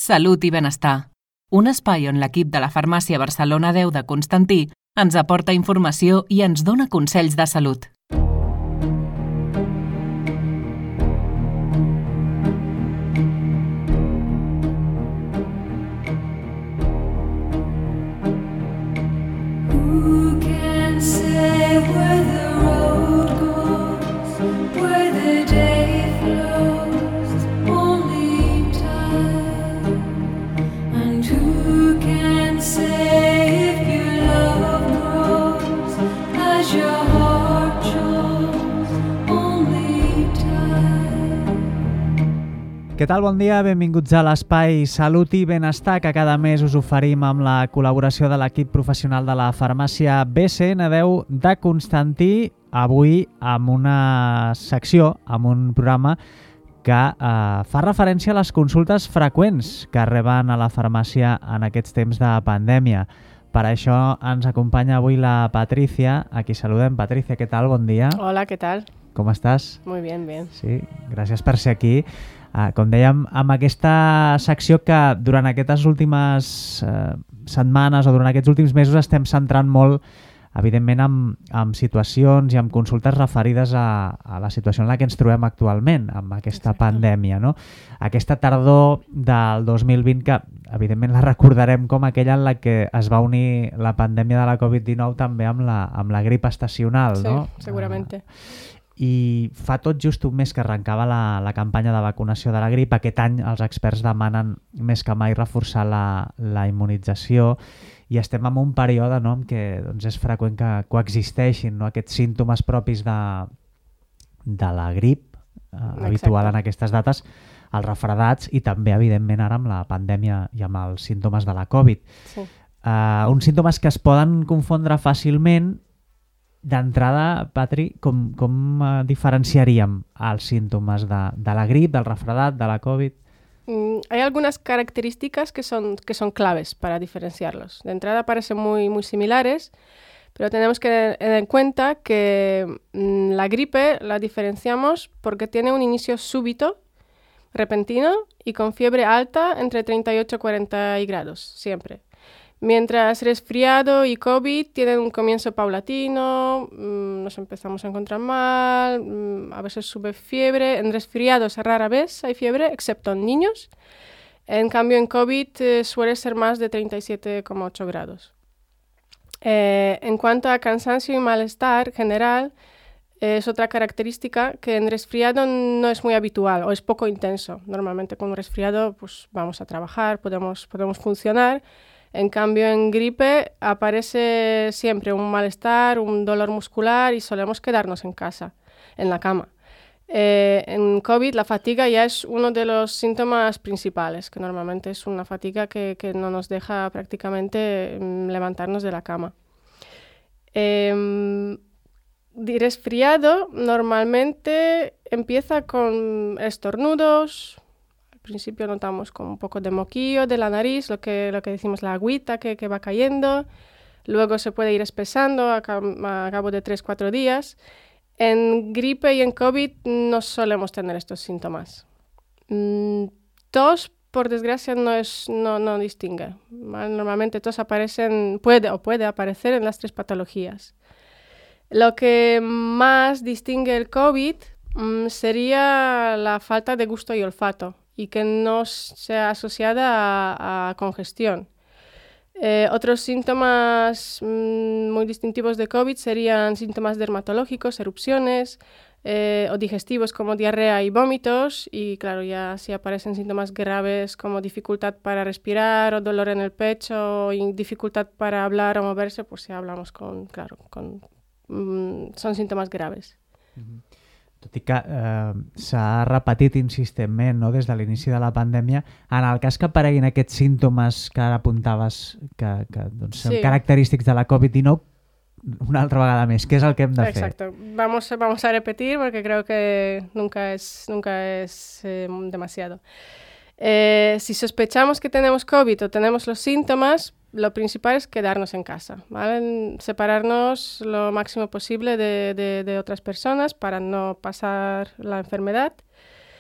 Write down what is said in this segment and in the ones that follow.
Salut i benestar. Un espai on l'equip de la farmàcia Barcelona 10 de Constantí ens aporta informació i ens dona consells de salut. Who can say where the road goes, where the day flows, only time? And who can say if your love grows as your heart chose, only time? Què tal? Bon dia, benvinguts a l'espai Salut i Benestar que cada mes us oferim amb la col·laboració de l'equip professional de la farmàcia BCN10 de Constantí, avui amb una secció, amb un programa que fa referència a les consultes freqüents que reben a la farmàcia en aquests temps de pandèmia. Per això ens acompanya avui la Patricia, a qui saludem. Patricia, què tal? Bon dia. Hola, ¿qué tal? Com estàs? Muy bien, bien. Sí, gràcies per ser aquí. Com dèiem, amb aquesta secció que durant aquestes últimes setmanes o durant aquests últims mesos estem centrant molt, evidentment, amb situacions i amb consultes referides a la situació en la que ens trobem actualment, amb aquesta pandèmia, no? Aquesta tardor del 2020 que, evidentment, la recordarem com aquella en la que es va unir la pandèmia de la Covid-19 també amb la grip estacional, no? Sí, seguramente. I fa tot just un mes que arrencava la campanya de vacunació de la grip. Aquest any els experts demanen més que mai reforçar la immunització i estem en un període, no, en què doncs, és freqüent que coexisteixin, no, aquests símptomes propis de la grip habitual en aquestes dates, els refredats i també, evidentment, ara amb la pandèmia i amb els símptomes de la Covid. Sí. Uns símptomes que es poden confondre fàcilment. D'entrada, Patri, com diferenciaríem els símptomes de la grip, del refredat, de la Covid? Hay algunas características que son claves para diferenciarlos. De entrada parecen muy similares, pero tenemos que tener en cuenta que la gripe la diferenciamos porque tiene un inicio súbito, repentino y con fiebre alta entre 38 y 40 grados, siempre. Mientras resfriado y COVID tienen un comienzo paulatino, nos empezamos a encontrar mal, a veces sube fiebre. En resfriados rara vez hay fiebre, excepto en niños. En cambio, en COVID suele ser más de 37,8 grados. En cuanto a cansancio y malestar general, es otra característica que en resfriado no es muy habitual o es poco intenso. Normalmente con un resfriado pues, vamos a trabajar, podemos funcionar. En cambio, en gripe aparece siempre un malestar, un dolor muscular y solemos quedarnos en casa, en la cama. En COVID la fatiga ya es uno de los síntomas principales, que normalmente es una fatiga que no nos deja prácticamente levantarnos de la cama. Resfriado normalmente empieza con estornudos. Al principio notamos como un poco de moquillo de la nariz, lo que decimos la agüita que va cayendo. Luego se puede ir espesando a cabo de 3-4 días. En gripe y en COVID no solemos tener estos síntomas. Tos, por desgracia, no distingue. Normalmente tos puede aparecer en las 3 patologías. Lo que más distingue el COVID sería la falta de gusto y olfato, y que no sea asociada a congestión. Otros síntomas muy distintivos de COVID serían síntomas dermatológicos, erupciones, o digestivos como diarrea y vómitos, y claro, ya si aparecen síntomas graves como dificultad para respirar o dolor en el pecho y dificultad para hablar o moverse, pues ya hablamos son síntomas graves. Tot i que s'ha repetit insistentment, no, des de l'inici de la pandèmia, en el cas que apareguin aquests símptomes que ara apuntaves que doncs, són característics de la Covid-19, una altra vegada més, què és el que hem de fer? Exacto. Vamos a repetir porque creo que nunca es demasiado. Si sospechamos que tenemos COVID o tenemos los síntomas, lo principal es quedarnos en casa, ¿vale? Separarnos lo máximo posible de otras personas para no pasar la enfermedad.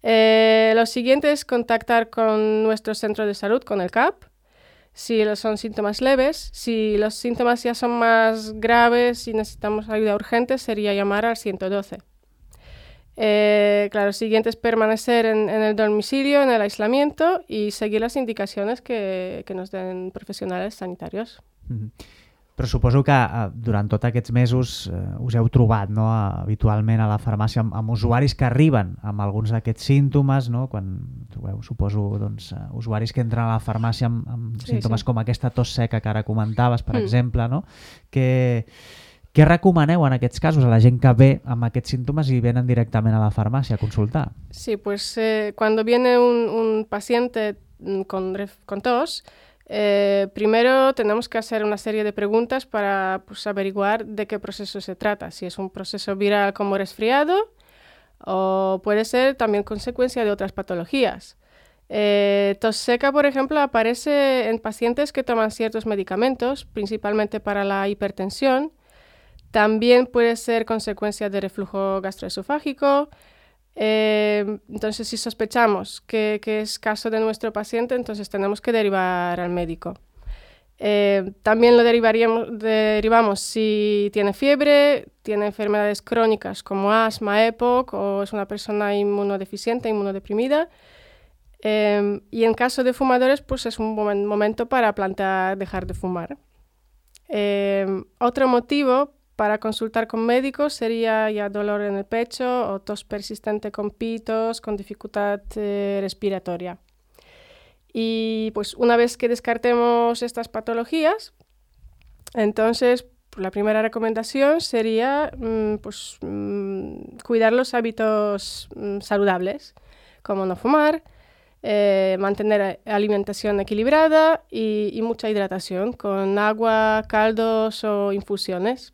Lo siguiente es contactar con nuestro centro de salud, con el CAP, si son síntomas leves. Si los síntomas ya son más graves y necesitamos ayuda urgente, sería llamar al 112. Claro, lo siguiente es permanecer en el domicilio, en el aislamiento y seguir las indicaciones que nos den professionals sanitarios. Però suposo que durant tots aquests mesos us heu trobat, no, habitualment a la farmàcia amb usuaris que arriben amb alguns d'aquests símptomes, no? Quan trobeu, suposo, doncs, usuaris que entren a la farmàcia amb símptomes com aquesta tos seca que ara comentaves, per exemple, no? Què recomaneu en aquests casos a la gent que ve amb aquests símptomes i venen directament a la farmàcia a consultar? Sí, pues cuando viene un paciente con tos, primero tenemos que hacer una serie de preguntas para averiguar de qué proceso se trata, si es un proceso viral como resfriado o puede ser también consecuencia de otras patologías. Tos seca, por ejemplo, aparece en pacientes que toman ciertos medicamentos, principalmente para la hipertensión. También puede ser consecuencia de reflujo gastroesofágico. Entonces, si sospechamos que es caso de nuestro paciente, entonces tenemos que derivar al médico. También lo derivamos si tiene fiebre, tiene enfermedades crónicas como asma, EPOC o es una persona inmunodeficiente, inmunodeprimida. Y en caso de fumadores, pues es un buen momento para plantear dejar de fumar. Otro motivo para consultar con médicos sería ya dolor en el pecho o tos persistente con pitos, con dificultad respiratoria. Y pues una vez que descartemos estas patologías, entonces la primera recomendación sería cuidar los hábitos saludables, como no fumar, mantener alimentación equilibrada y mucha hidratación con agua, caldos o infusiones.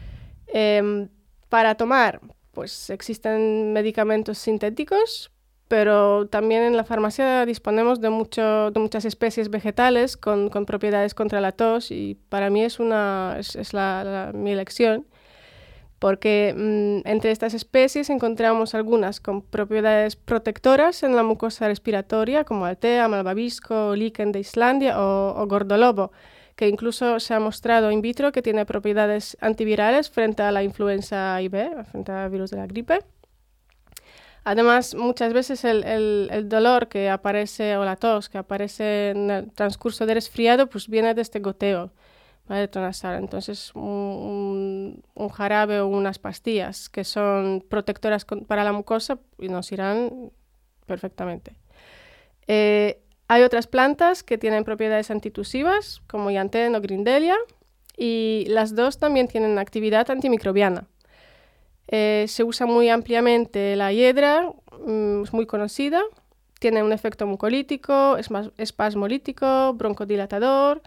Para tomar, pues existen medicamentos sintéticos, pero también en la farmacia disponemos de muchas especies vegetales con propiedades contra la tos y para mí es mi elección, porque entre estas especies encontramos algunas con propiedades protectoras en la mucosa respiratoria, como Altea, malvavisco, Lichen de Islandia o gordolobo, que incluso se ha mostrado in vitro que tiene propiedades antivirales frente a la influenza A y B, frente al virus de la gripe. Además, muchas veces el dolor que aparece o la tos que aparece en el transcurso del resfriado pues viene de este goteo, ¿vale? Tonasal. Entonces, un jarabe o unas pastillas que son protectoras para la mucosa nos irán perfectamente. Hay otras plantas que tienen propiedades antitusivas, como llantén o grindelia, y las dos también tienen actividad antimicrobiana. Se usa muy ampliamente la hiedra, es muy conocida, tiene un efecto mucolítico, espasmolítico, broncodilatador,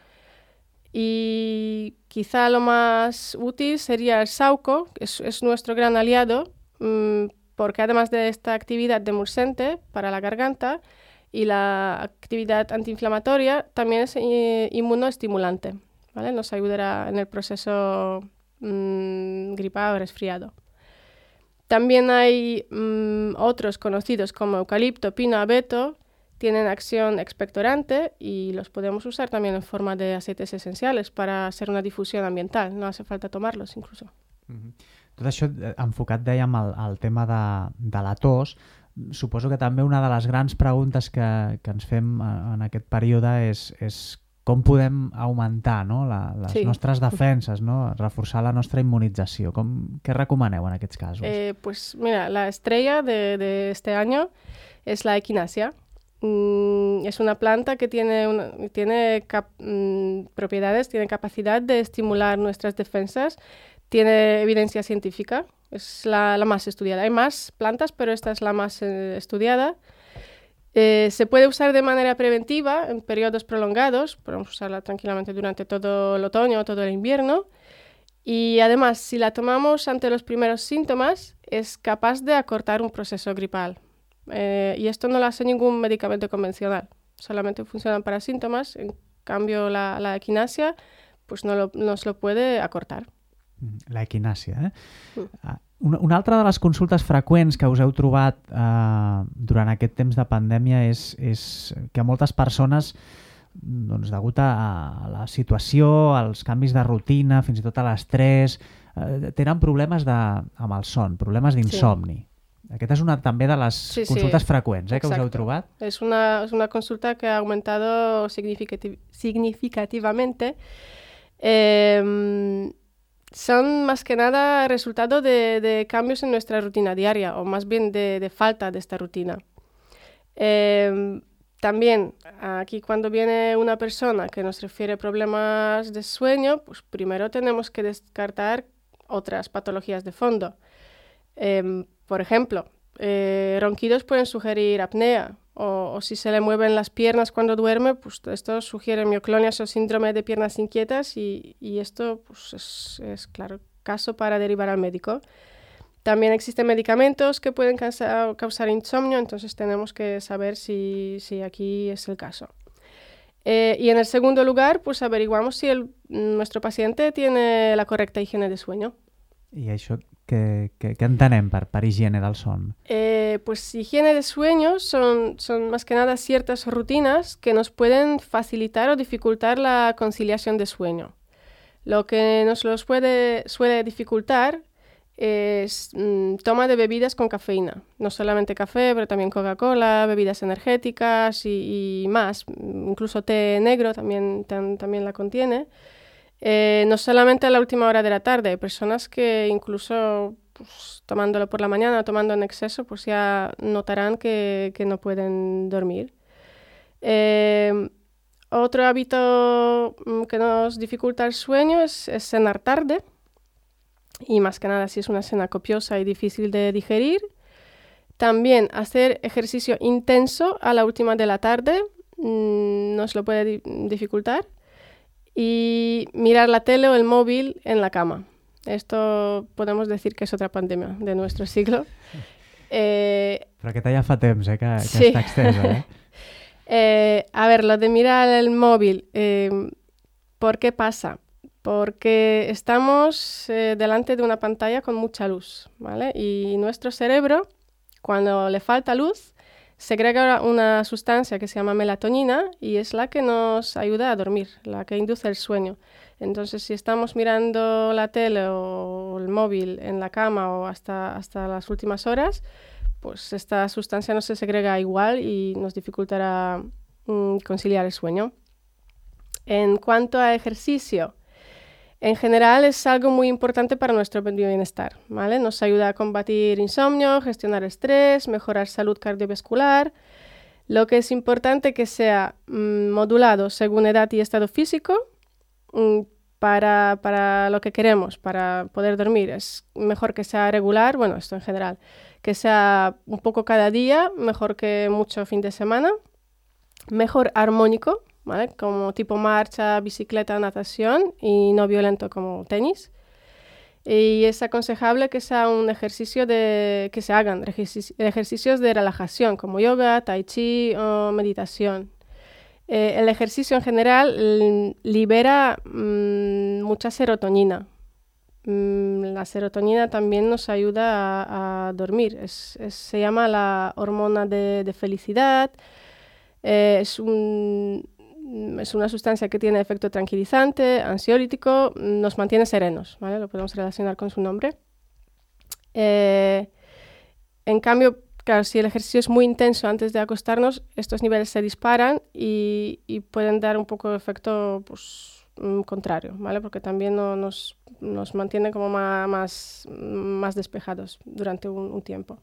y quizá lo más útil sería el sauco, que es nuestro gran aliado, porque además de esta actividad demulcente para la garganta, y la actividad antiinflamatoria también es inmunoestimulante, ¿vale? Nos ayudará en el proceso gripal o resfriado. También hay otros conocidos como eucalipto, pino, abeto, tienen acción expectorante y los podemos usar también en forma de aceites esenciales para hacer una difusión ambiental, no hace falta tomarlos incluso. Tot això enfocat, dèiem, al tema de la tos. Suposo que també una de les grans preguntes que ens fem en aquest període és com podem augmentar, no, les nostres defenses, no? Reforçar la nostra immunització. Què recomaneu en aquests casos? Pues mira, la estrella de este año es la equinacia. Es una planta que tiene propiedades, tiene capacidad de estimular nuestras defensas, tiene evidencia científica. Es la más estudiada. Hay más plantas, pero esta es la más estudiada. Se puede usar de manera preventiva en periodos prolongados. Podemos usarla tranquilamente durante todo el otoño o todo el invierno. Y además, si la tomamos ante los primeros síntomas, es capaz de acortar un proceso gripal. Y esto no lo hace ningún medicamento convencional. Solamente funcionan para síntomas. En cambio, la equinacia pues nos lo puede acortar. La equinàcia, Una altra de les consultes freqüents que us heu trobat durant aquest temps de pandèmia és que moltes persones, doncs, degut a la situació, als canvis de rutina, fins i tot a l'estrès, tenen problemes amb el son, problemes d'insomni. Aquesta és una també de les consultes freqüents que us heu trobat. Es una consulta que ha aumentado significativamente. Son más que nada resultado de cambios en nuestra rutina diaria, o más bien de falta de esta rutina. También, aquí cuando viene una persona que nos refiere problemas de sueño, pues primero tenemos que descartar otras patologías de fondo. Por ejemplo, ronquidos pueden sugerir apnea, o si se le mueven las piernas cuando duerme, pues esto sugiere mioclonias o síndrome de piernas inquietas y esto pues es claro caso para derivar al médico. También existen medicamentos que pueden causar insomnio, entonces tenemos que saber si aquí es el caso. Y en el segundo lugar, pues averiguamos si nuestro paciente tiene la correcta higiene de sueño. I això què entenem per higiene del son? Pues higiene de sueño son más que nada ciertas rutinas que nos pueden facilitar o dificultar la conciliación de sueño. Lo que nos suele dificultar es toma de bebidas con cafeína. No solamente café, pero también Coca-Cola, bebidas energéticas y más. Incluso té negro también la contiene. No solamente a la última hora de la tarde, hay personas que incluso pues, tomándolo por la mañana, tomando en exceso, pues ya notarán que no pueden dormir. Otro hábito que nos dificulta el sueño es cenar tarde, y más que nada si es una cena copiosa y difícil de digerir. También hacer ejercicio intenso a la última de la tarde nos lo puede dificultar. Y mirar la tele o el móvil en la cama. Esto podemos decir que es otra pandemia de nuestro siglo. Però aquesta ja fa temps, que sí. està extensa. A ver, lo de mirar el móvil, ¿por qué pasa? Porque estamos delante de una pantalla con mucha luz, ¿vale? Y nuestro cerebro, cuando le falta luz, segrega una sustancia que se llama melatonina y es la que nos ayuda a dormir, la que induce el sueño. Entonces, si estamos mirando la tele o el móvil en la cama o hasta las últimas horas, pues esta sustancia no se segrega igual y nos dificultará conciliar el sueño. En cuanto a ejercicio, en general es algo muy importante para nuestro bienestar, ¿vale? Nos ayuda a combatir insomnio, gestionar estrés, mejorar salud cardiovascular. Lo que es importante que sea modulado según edad y estado físico para lo que queremos, para poder dormir. Es mejor que sea regular, bueno, esto en general, que sea un poco cada día, mejor que mucho fin de semana. Mejor armónico, ¿vale? Como tipo marcha, bicicleta, natación y no violento como tenis. Y es aconsejable que sea un ejercicio que se hagan ejercicios de relajación como yoga, tai chi o meditación. El ejercicio en general libera mucha serotonina. La serotonina también nos ayuda a dormir. Se llama la hormona de felicidad. Es una sustancia que tiene efecto tranquilizante, ansiolítico, nos mantiene serenos, ¿vale? Lo podemos relacionar con su nombre. En cambio, claro, si el ejercicio es muy intenso antes de acostarnos, estos niveles se disparan y pueden dar un poco de efecto pues, contrario, ¿vale? Porque también nos mantiene como más despejados durante un tiempo.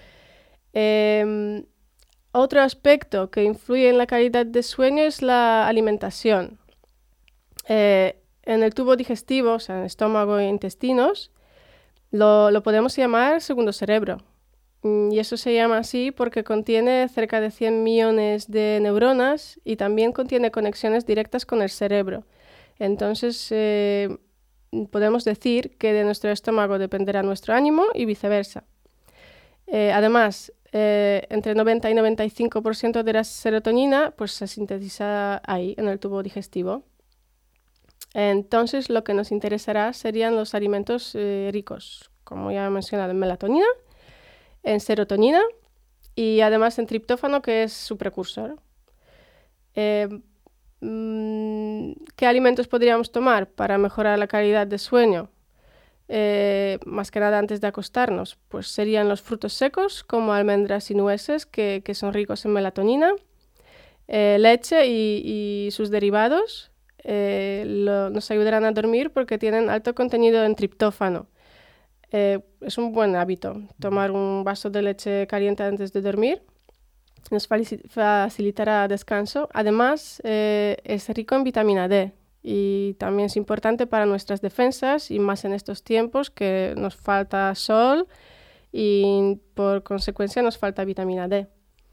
Otro aspecto que influye en la calidad de sueño es la alimentación. En el tubo digestivo, o sea, en estómago e intestinos, lo podemos llamar segundo cerebro. Y eso se llama así porque contiene cerca de 100 millones de neuronas y también contiene conexiones directas con el cerebro. Entonces, podemos decir que de nuestro estómago dependerá nuestro ánimo y viceversa. Además, entre 90 y 95% de la serotonina pues, se sintetiza ahí, en el tubo digestivo. Entonces, lo que nos interesará serían los alimentos ricos, como ya he mencionado, en melatonina, en serotonina y además en triptófano, que es su precursor. ¿Qué alimentos podríamos tomar para mejorar la calidad de sueño? Más que nada antes de acostarnos, pues serían los frutos secos como almendras y nueces que son ricos en melatonina, leche y sus derivados nos ayudarán a dormir porque tienen alto contenido en triptófano. Es un buen hábito tomar un vaso de leche caliente antes de dormir, nos facilitará descanso. Además, es rico en vitamina D. Y también es importante para nuestras defensas y más en estos tiempos que nos falta sol y por consecuencia nos falta vitamina D.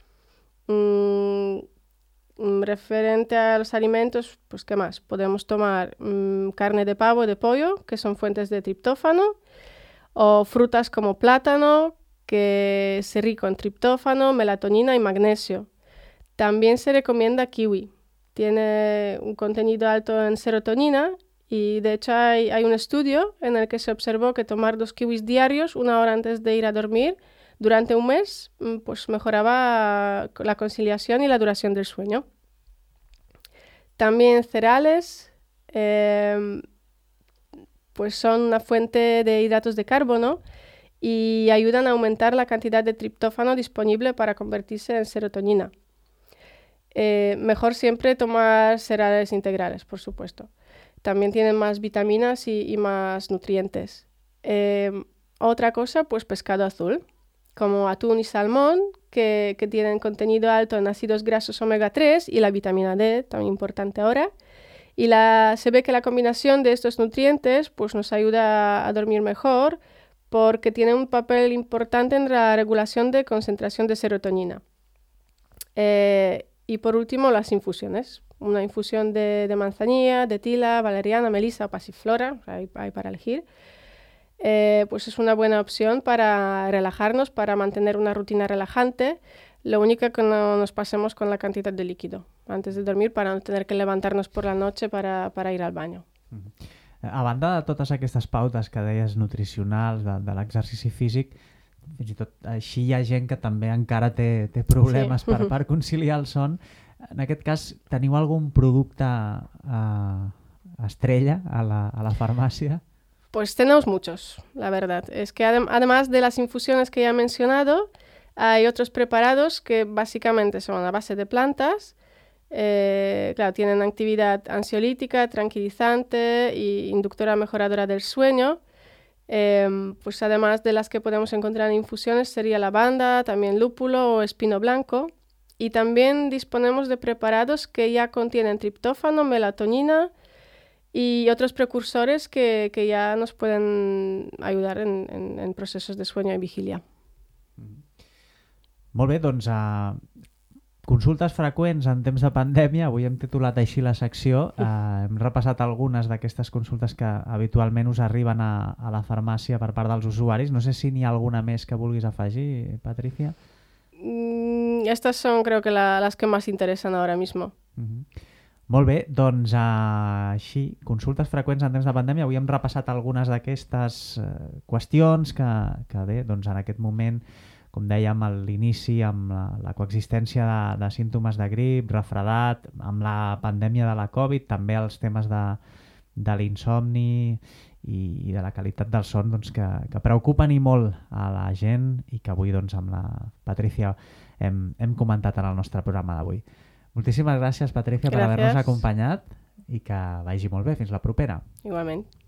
Referente a los alimentos, pues ¿qué más? Podemos tomar carne de pavo o de pollo, que son fuentes de triptófano, o frutas como plátano, que es rico en triptófano, melatonina y magnesio. También se recomienda kiwi. Tiene un contenido alto en serotonina y de hecho hay un estudio en el que se observó que tomar 2 kiwis diarios 1 hora antes de ir a dormir durante un mes pues mejoraba la conciliación y la duración del sueño. También cereales pues son una fuente de hidratos de carbono y ayudan a aumentar la cantidad de triptófano disponible para convertirse en serotonina. Mejor siempre tomar cereales integrales, por supuesto. También tienen más vitaminas y más nutrientes. Otra cosa, pues pescado azul, como atún y salmón, que tienen contenido alto en ácidos grasos omega 3 y la vitamina D, tan importante ahora. Y se ve que la combinación de estos nutrientes pues, nos ayuda a dormir mejor porque tiene un papel importante en la regulación de concentración de serotonina. Y por último, las infusiones. Una infusión de manzanilla, de tila, valeriana, melisa o pasiflora, hay para elegir. Pues es una buena opción para relajarnos, para mantener una rutina relajante. Lo único que no nos pasemos con la cantidad de líquido antes de dormir para no tener que levantarnos por la noche para ir al baño. A banda de totes aquestes pautes que deies nutricionals, de l'exercici físic, fins i tot així hi ha gent que també encara té problemes per conciliar el son. En aquest cas, teniu algun producte estrella a la farmàcia? Pues tenemos muchos, la verdad. Es que además de las infusiones que ya he mencionado, hay otros preparados que básicamente son a base de plantas. Claro, tienen actividad ansiolítica, tranquilizante e inductora mejoradora del sueño. Pues además de las que podemos encontrar en infusiones sería lavanda, también lúpulo o espino blanco. Y también disponemos de preparados que ya contienen triptófano, melatonina y otros precursores que ya nos pueden ayudar en procesos de sueño y vigilia. Molt bé, doncs consultes freqüents en temps de pandèmia, avui hem titulat així la secció, hem repassat algunes d'aquestes consultes que habitualment us arriben a la farmàcia per part dels usuaris. No sé si n'hi ha alguna més que vulguis afegir, Patricia. Estas son creo que las que más interesan ahora mismo. Molt bé, doncs així, consultes freqüents en temps de pandèmia. Avui hem repassat algunes d'aquestes qüestions que bé, doncs en aquest moment, com dèiem a l'inici, amb la coexistència de símptomes de grip, refredat, amb la pandèmia de la Covid, també els temes de l'insomni i de la qualitat del son doncs, que preocupen i molt a la gent i que avui doncs, amb la Patricia hem comentat en el nostre programa d'avui. Moltíssimes gràcies, Patricia, per haver-nos acompanyat i que vagi molt bé. Fins la propera. Igualment.